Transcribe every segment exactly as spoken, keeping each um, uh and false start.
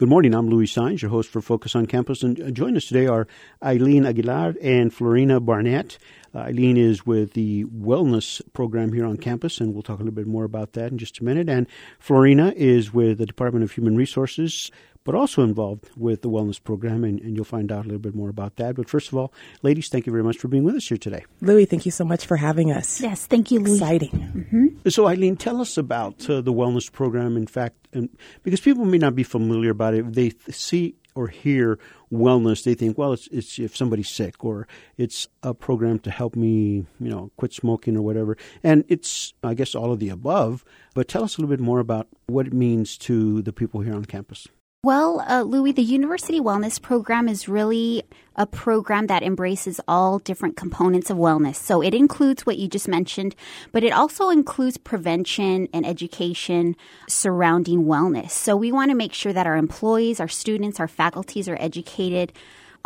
Good morning. I'm Louis Saenz, your host for Focus on Campus. And join us today are Eileen Aguilar and Florina Barnett. Uh, Eileen is with the Wellness Program here on campus, and we'll talk a little bit more about that in just a minute. And Florina is with the Department of Human Resources, but also involved with the Wellness Program, and, and you'll find out a little bit more about that. But first of all, ladies, thank you very much for being with us here today. Louis, thank you so much for having us. Yes, thank you, Louis. Exciting. Mm-hmm. So, Eileen, tell us about uh, the Wellness Program, in fact, and because people may not be familiar about it. They th- see or hear wellness, they think, well, it's, it's if somebody's sick, or it's a program to help me, you know, quit smoking or whatever. And it's, I guess, all of the above. But tell us a little bit more about what it means to the people here on campus. Well, uh, Louis, the University Wellness Program is really a program that embraces all different components of wellness. So it includes what you just mentioned, but it also includes prevention and education surrounding wellness. So we want to make sure that our employees, our students, our faculties are educated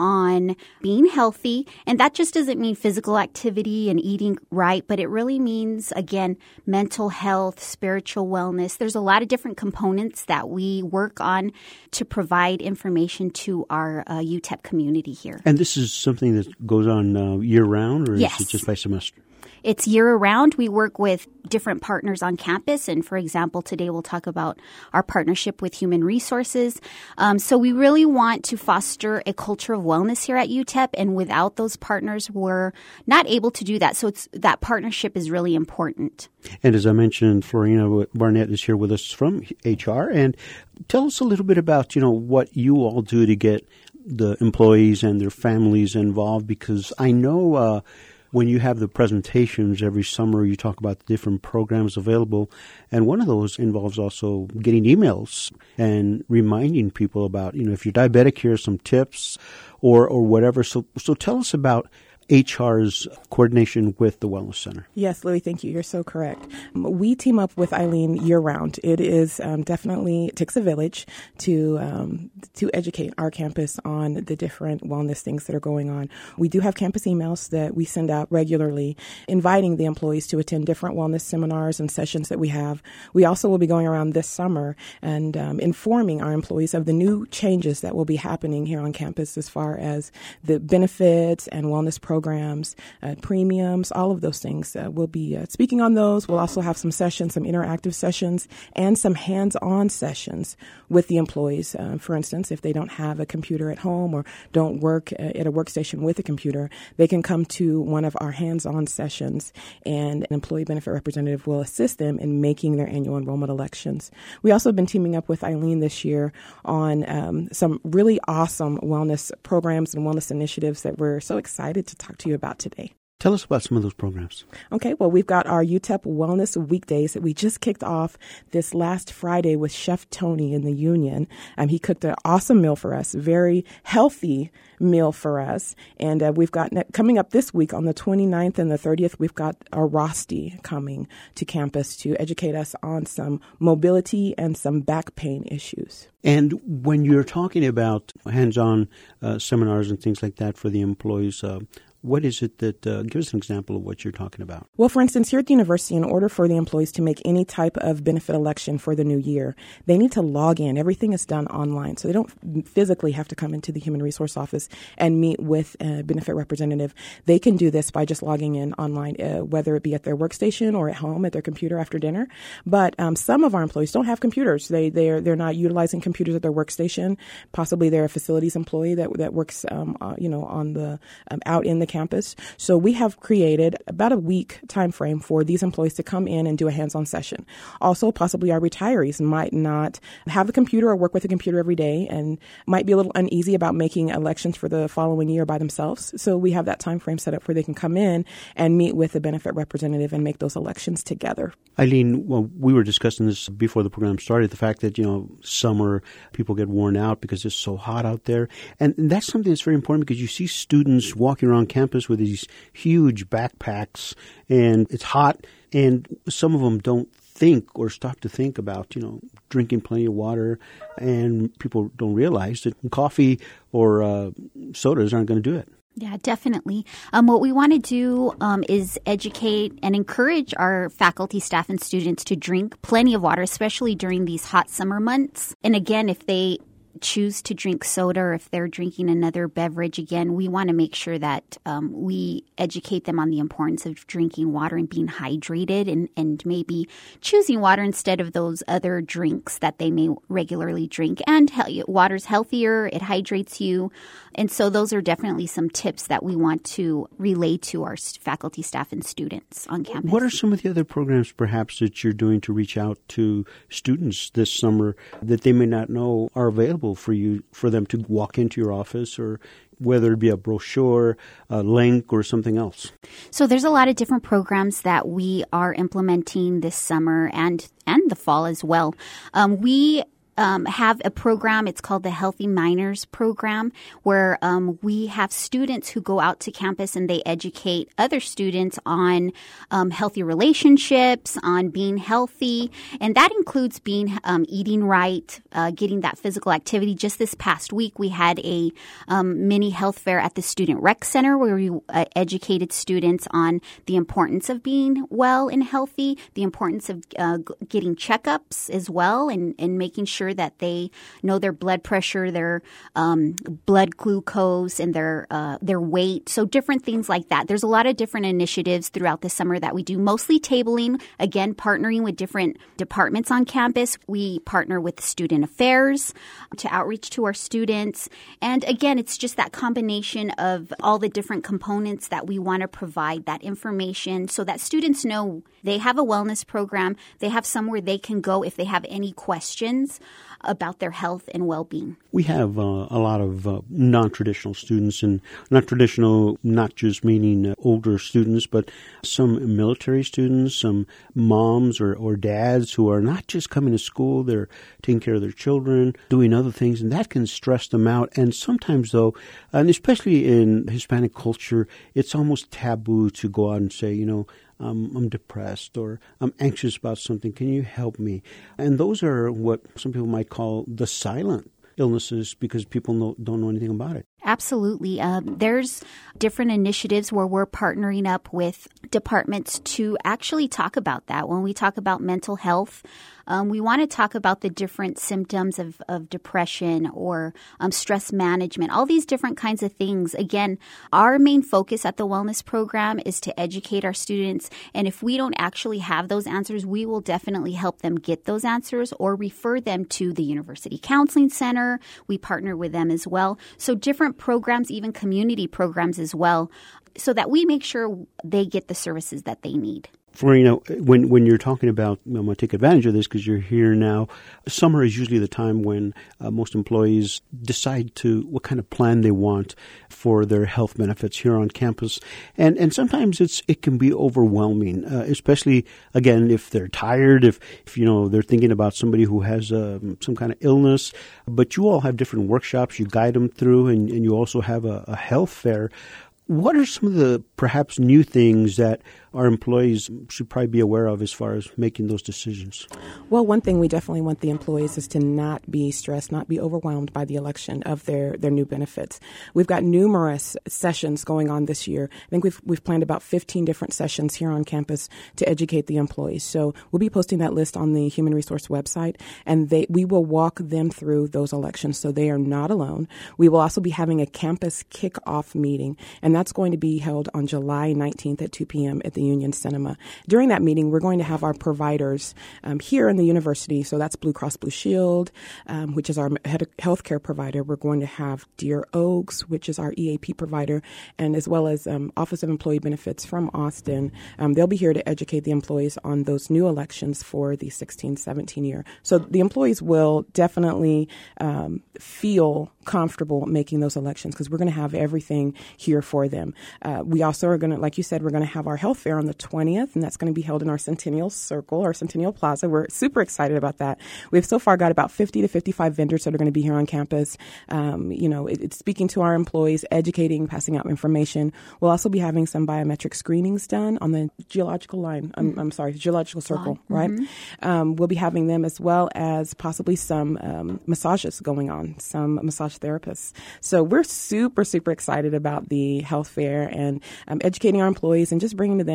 on being healthy. And that just doesn't mean physical activity and eating right, but it really means, again, mental health, spiritual wellness. There's a lot of different components that we work on to provide information to our uh, U T E P community here. And this is something that goes on uh, year-round, or Yes. is it just by semester? It's year-round. We work with different partners on campus. And for example, today we'll talk about our partnership with Human Resources. Um, so we really want to foster a culture of wellness here at U T E P. And without those partners, we're not able to do that. So it's, that partnership is really important. And as I mentioned, Florina Barnett is here with us from H R. And tell us a little bit about, you know, what you all do to get the employees and their families involved, because I know uh, when you have the presentations every summer, you talk about the different programs available. And one of those involves also getting emails and reminding people about, you know, if you're diabetic, here are some tips or, or whatever. So, so tell us about H R's coordination with the Wellness Center. Yes, Louis, thank you. You're so correct. We team up with Eileen year-round. It is um, definitely, it takes a village to um, to educate our campus on the different wellness things that are going on. We do have campus emails that we send out regularly, inviting the employees to attend different wellness seminars and sessions that we have. We also will be going around this summer and um, informing our employees of the new changes that will be happening here on campus as far as the benefits and wellness programs. programs, uh, premiums, all of those things. Uh, we'll be uh, speaking on those. We'll also have some sessions, some interactive sessions, and some hands-on sessions with the employees. Uh, for instance, if they don't have a computer at home or don't work uh, at a workstation with a computer, they can come to one of our hands-on sessions, and an employee benefit representative will assist them in making their annual enrollment elections. We also have been teaming up with Eileen this year on um, some really awesome wellness programs and wellness initiatives that we're so excited to talk to you about today. Tell us about some of those programs. Okay, well, we've got our U T E P Wellness Weekdays that we just kicked off this last Friday with Chef Tony in the Union. Um, he cooked an awesome meal for us, very healthy meal for us. And uh, we've got, coming up this week on the twenty-ninth and the thirtieth, we've got our Rosti coming to campus to educate us on some mobility and some back pain issues. And when you're talking about hands-on uh, seminars and things like that for the employees, uh, what is it that, uh, give us an example of what you're talking about. Well, for instance, here at the university, in order for the employees to make any type of benefit election for the new year, they need to log in. Everything is done online, so they don't physically have to come into the Human Resource Office and meet with a benefit representative. They can do this by just logging in online, uh, whether it be at their workstation or at home at their computer after dinner. But um, some of our employees don't have computers. They, they're, they're not utilizing computers at their workstation. Possibly they're a facilities employee that, that works, um, uh, you know, on the, um, out in the campus. So we have created about a week time frame for these employees to come in and do a hands-on session. Also, possibly our retirees might not have a computer or work with a computer every day and might be a little uneasy about making elections for the following year by themselves. So we have that time frame set up where they can come in and meet with a benefit representative and make those elections together. Eileen, well, we were discussing this before the program started, the fact that, you know, summer people get worn out because it's so hot out there. And that's something that's very important because you see students walking around campus with these huge backpacks and it's hot and some of them don't think or stop to think about, you know, drinking plenty of water, and people don't realize that coffee or uh, sodas aren't going to do it. Yeah, definitely. Um, what we want to do um, is educate and encourage our faculty, staff, and students to drink plenty of water, especially during these hot summer months. And again, if they choose to drink soda or if they're drinking another beverage, again, we want to make sure that um, we educate them on the importance of drinking water and being hydrated and, and maybe choosing water instead of those other drinks that they may regularly drink. And he- water's healthier, it hydrates you. And so those are definitely some tips that we want to relay to our faculty, staff, and students on campus. What are some of the other programs perhaps that you're doing to reach out to students this summer that they may not know are available for you, for them to walk into your office, or whether it be a brochure, a link, or something else? So there's a lot of different programs that we are implementing this summer and, and the fall as well. Um, we Um, have a program. It's called the Healthy Minors Program, where um, we have students who go out to campus and they educate other students on um, healthy relationships, on being healthy, and that includes being um, eating right, uh, getting that physical activity. Just this past week, we had a um, mini health fair at the Student Rec Center where we uh, educated students on the importance of being well and healthy, the importance of uh, getting checkups as well, and, and making sure that they know their blood pressure, their um, blood glucose, and their uh, their weight. So different things like that. There's a lot of different initiatives throughout the summer that we do, mostly tabling, again, partnering with different departments on campus. We partner with student affairs to outreach to our students. And again, it's just that combination of all the different components that we want to provide that information so that students know they have a wellness program, they have somewhere they can go if they have any questions about their health and well-being. We have uh, a lot of uh, non-traditional students, and non-traditional not just meaning uh, older students, but some military students, some moms or, or dads who are not just coming to school, they're taking care of their children, doing other things, and that can stress them out. And sometimes, though, and especially in Hispanic culture, it's almost taboo to go out and say, you know, Um, I'm depressed or I'm anxious about something. Can you help me? And those are what some people might call the silent illnesses because people know, don't know anything about it. Absolutely. Um, there's different initiatives where we're partnering up with departments to actually talk about that. When we talk about mental health, um, we want to talk about the different symptoms of, of depression or um, stress management, all these different kinds of things. Again, our main focus at the wellness program is to educate our students. And if we don't actually have those answers, we will definitely help them get those answers or refer them to the University Counseling Center. We partner with them as well. So different programs, even community programs as well, so that we make sure they get the services that they need. Florina, when when you're talking about, I'm going to take advantage of this because you're here now. Summer is usually the time when uh, most employees decide to what kind of plan they want for their health benefits here on campus, and and sometimes it's it can be overwhelming, uh, especially again if they're tired, if if you know they're thinking about somebody who has um, some kind of illness. But you all have different workshops you guide them through, and, and you also have a, a health fair. What are some of the perhaps new things that our employees should probably be aware of as far as making those decisions? Well, one thing we definitely want the employees is to not be stressed, not be overwhelmed by the election of their, their new benefits. We've got numerous sessions going on this year. I think we've we've planned about fifteen different sessions here on campus to educate the employees. So we'll be posting that list on the Human Resource website, and they we will walk them through those elections so they are not alone. We will also be having a campus kickoff meeting, and that's going to be held on July nineteenth at two p.m. at the Union Cinema. During that meeting, we're going to have our providers um, here in the university. So that's Blue Cross Blue Shield, um, which is our health care provider. We're going to have Deer Oaks, which is our E A P provider, and as well as um, Office of Employee Benefits from Austin. Um, they'll be here to educate the employees on those new elections for the sixteen seventeen year. So the employees will definitely um, feel comfortable making those elections because we're going to have everything here for them. Uh, we also are going to, like you said, we're going to have our health fair on the twentieth, and that's going to be held in our Centennial Circle, our Centennial Plaza. We're super excited about that. We've so far got about fifty to fifty-five vendors that are going to be here on campus. Um, you know, it, it's speaking to our employees, educating, passing out information. We'll also be having some biometric screenings done on the geological line. I'm, mm-hmm. I'm sorry, geological circle, mm-hmm. right? Um, we'll be having them as well as possibly some um, massages going on, some massage therapists. So we're super, super excited about the health fair and um, educating our employees and just bringing to them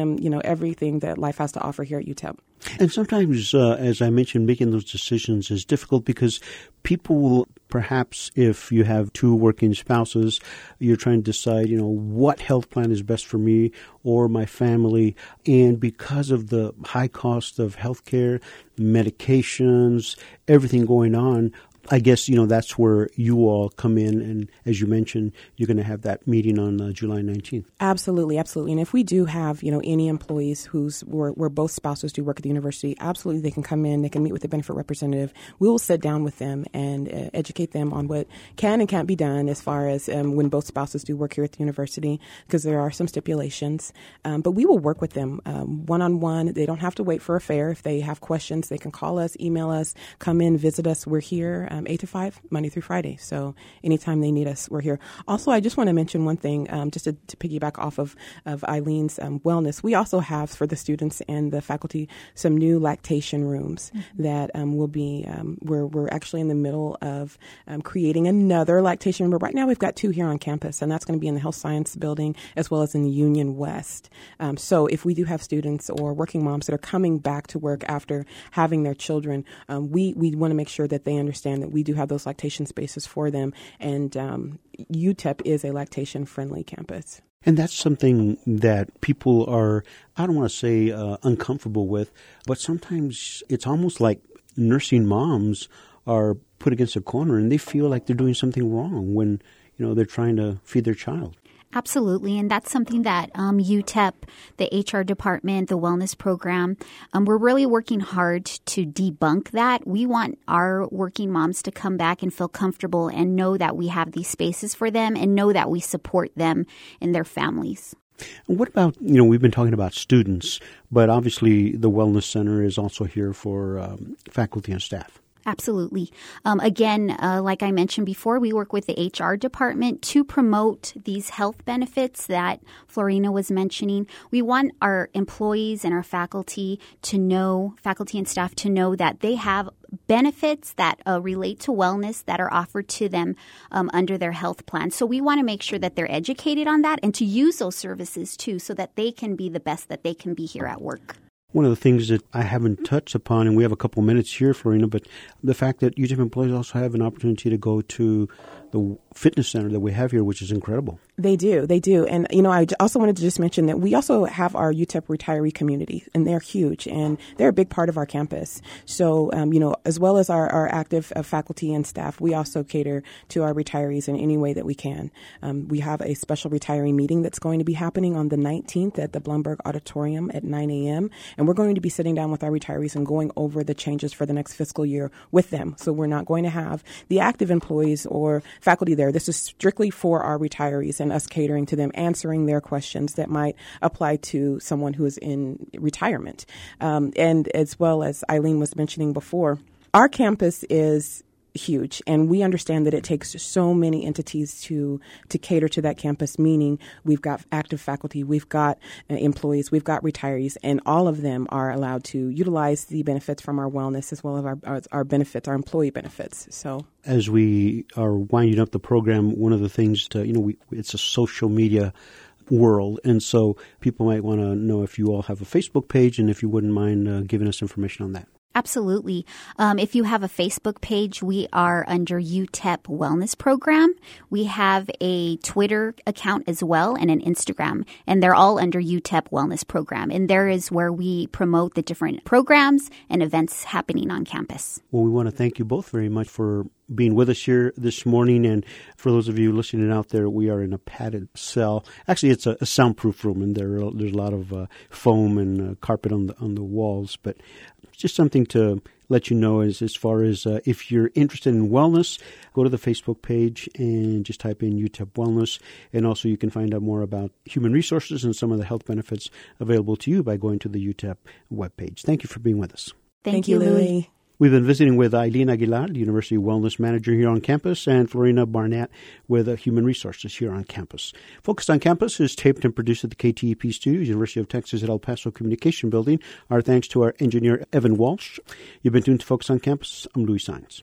them, you know, everything that life has to offer here at U T E P. And sometimes, uh, as I mentioned, making those decisions is difficult because people will, perhaps if you have two working spouses, you're trying to decide, you know, what health plan is best for me or my family. And because of the high cost of healthcare, medications, everything going on, I guess, you know, that's where you all come in. And as you mentioned, you're going to have that meeting on uh, July nineteenth. Absolutely, absolutely. And if we do have, you know, any employees who's where, where both spouses do work at the university, absolutely they can come in, they can meet with the benefit representative. We will sit down with them and uh, educate them on what can and can't be done as far as um, when both spouses do work here at the university, because there are some stipulations. Um, but we will work with them um, one-on-one. They don't have to wait for a fair. If they have questions, they can call us, email us, come in, visit us. We're here Um, eight to five, Monday through Friday. So anytime they need us, we're here. Also, I just want to mention one thing, um, just to, to piggyback off of, of Eileen's um, wellness. We also have for the students and the faculty some new lactation rooms mm-hmm. that um, will be, um, we're, we're actually in the middle of um, creating another lactation room. But right now we've got two here on campus, and that's going to be in the Health Science Building as well as in the Union West. Um, so if we do have students or working moms that are coming back to work after having their children, um, we, we want to make sure that they understand that we do have those lactation spaces for them, and um, U T E P is a lactation-friendly campus. And that's something that people are, I don't want to say uh, uncomfortable with, but sometimes it's almost like nursing moms are put against a corner and they feel like they're doing something wrong when, you know, they're trying to feed their child. Absolutely. And that's something that um, U T E P, the H R department, the wellness program, um, we're really working hard to debunk that. We want our working moms to come back and feel comfortable and know that we have these spaces for them and know that we support them and their families. What about, you know, we've been talking about students, but obviously the Wellness Center is also here for um, faculty and staff. Absolutely. Um, again, uh, like I mentioned before, we work with the H R department to promote these health benefits that Florina was mentioning. We want our employees and our faculty to know, faculty and staff to know that they have benefits that uh, relate to wellness that are offered to them um, under their health plan. So we want to make sure that they're educated on that and to use those services too so that they can be the best that they can be here at work. One of the things that I haven't touched upon, and we have a couple minutes here, Florina, but the fact that U T E P employees also have an opportunity to go to the fitness center that we have here, which is incredible. They do. They do. And, you know, I also wanted to just mention that we also have our U T E P retiree community, and they're huge, and they're a big part of our campus. So, um, you know, as well as our, our active uh, faculty and staff, we also cater to our retirees in any way that we can. Um, we have a special retiree meeting that's going to be happening on the nineteenth at the Blumberg Auditorium at nine a.m., and we're going to be sitting down with our retirees and going over the changes for the next fiscal year with them. So we're not going to have the active employees or faculty there. This is strictly for our retirees and us catering to them, answering their questions that might apply to someone who is in retirement. Um, and as well as Eileen was mentioning before, our campus is huge, and we understand that it takes so many entities to to cater to that campus, meaning we've got active faculty, we've got uh, employees, we've got retirees, and all of them are allowed to utilize the benefits from our wellness as well as our, our, our benefits, our employee benefits. So as we are winding up the program, one of the things to, you know, we, it's a social media world, and so people might want to know if you all have a Facebook page and if you wouldn't mind uh, giving us information on that. Absolutely. Um, if you have a Facebook page, we are under U T E P Wellness Program. We have a Twitter account as well and an Instagram, and they're all under U T E P Wellness Program. And there is where we promote the different programs and events happening on campus. Well, we want to thank you both very much for being with us here this morning. And for those of you listening out there, we are in a padded cell. Actually, it's a, a soundproof room, and there are, there's a lot of uh, foam and uh, carpet on the on the walls. But just something to let you know is as far as uh, if you're interested in wellness, go to the Facebook page and just type in U T E P Wellness. And also you can find out more about human resources and some of the health benefits available to you by going to the U T E P webpage. Thank you for being with us. Thank, Thank you, you, Louie. We've been visiting with Eileen Aguilar, the University Wellness Manager here on campus, and Florina Barnett with uh, Human Resources here on campus. Focused on Campus is taped and produced at the K T E P Studios, University of Texas at El Paso Communication Building. Our thanks to our engineer, Evan Walsh. You've been tuned to Focus on Campus. I'm Louis Saenz.